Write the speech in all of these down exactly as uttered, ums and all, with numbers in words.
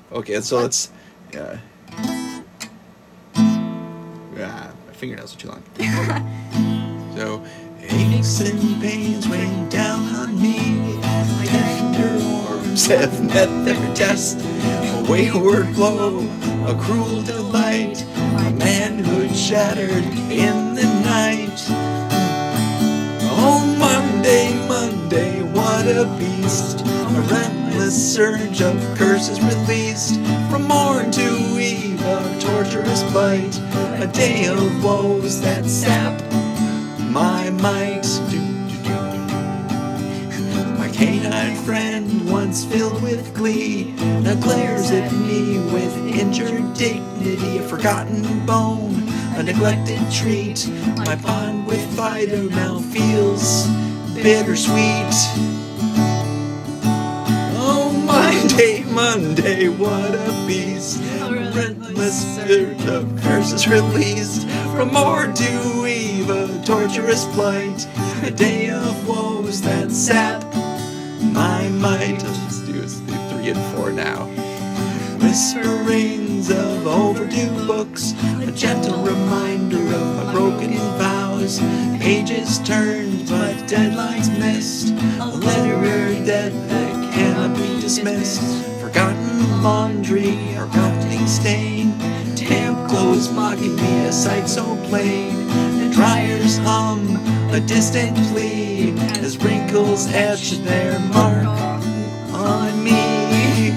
Okay, so let's. Yeah. Yeah, my fingernails are too long. So, aches and pains rain down on me. My tender arms have met their test. A wayward blow, a cruel delight. My manhood shattered in the night. Oh, Monday, Monday, what a beast. A relentless surge of curses released. From morn to eve, a torturous bite. A day of woes that sap my might. My canine friend, once filled with glee, now glares at me with injured dignity. A forgotten bone, a neglected treat. My bond with Fido now feels bittersweet. Oh, Monday, Monday, what a beast. A relentless surge of curses released. From morn to eve, a torturous plight. A day of woes that sap my might. Let's do, let's do three and four now. Whisperings of overdue books, a gentle reminder of my broken vows. Pages turned, but deadlines missed. A literary debt that cannot be dismissed. Forgotten laundry, or company stain. Damp clothes mocking me, a sight so plain. The dryers hum, a distant plea, as wrinkles etch their mark on me.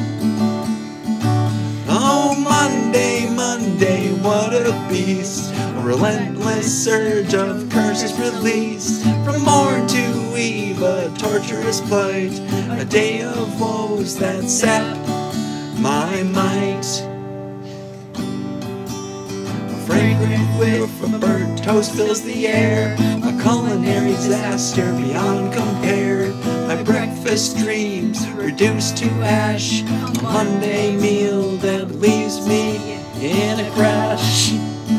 Oh, Monday, Monday, what a beast. A relentless surge of curses released. From morn to eve, a torturous plight. A day of woes that sap my might. A fragrant whiff of burnt toast fills the air. A culinary disaster beyond compare. My breakfast dreams reduced to ash. A Monday meal that leaves me in a crash.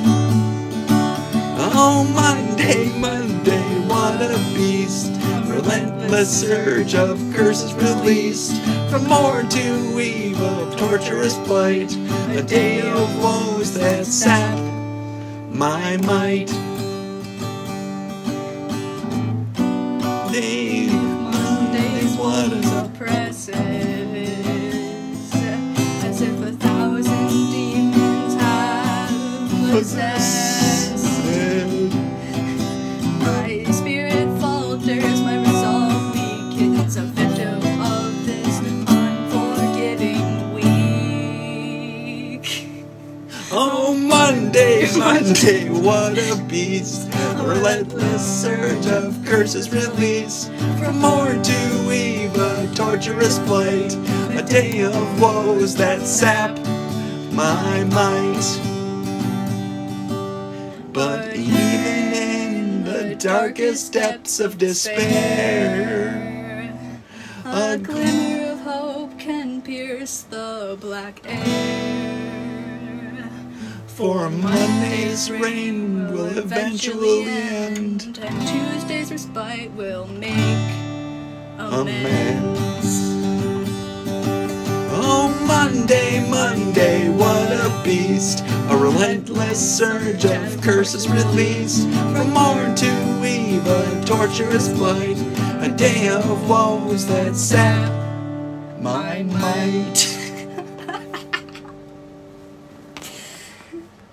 Oh, Monday, Monday, what a beast. Relentless surge of curses released. From morn to eve, a torturous plight. A day of woes that sap my might. Monday, Mondays, what a oppressive, as if a thousand demons have possessed. My spirit falters, my resolve weakens, a victim of this unforgiving week. Oh, Monday, Monday, what a beast. A relentless surge of curses released. From morn to eve, a torturous plight. A day of woes that sap my might. But even in the darkest depths of despair, a glimmer of hope can pierce the black air. For Monday's reign will eventually end, and Tuesday's respite will make amends. Oh, Monday, Monday, what a beast. A relentless surge of curses released. From morn to eve, a torturous plight. A day of woes that sap my might.